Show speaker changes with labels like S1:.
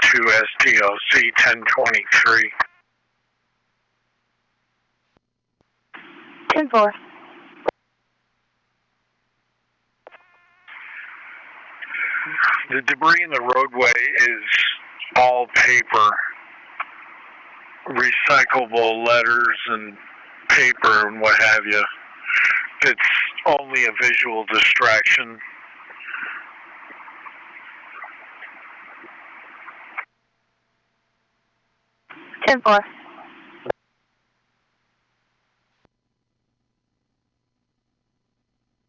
S1: STLC 1023.
S2: 10-4.
S1: The debris in the roadway is all paper, recyclable letters and paper and what have you. It's only a visual distraction.
S2: Ten 4.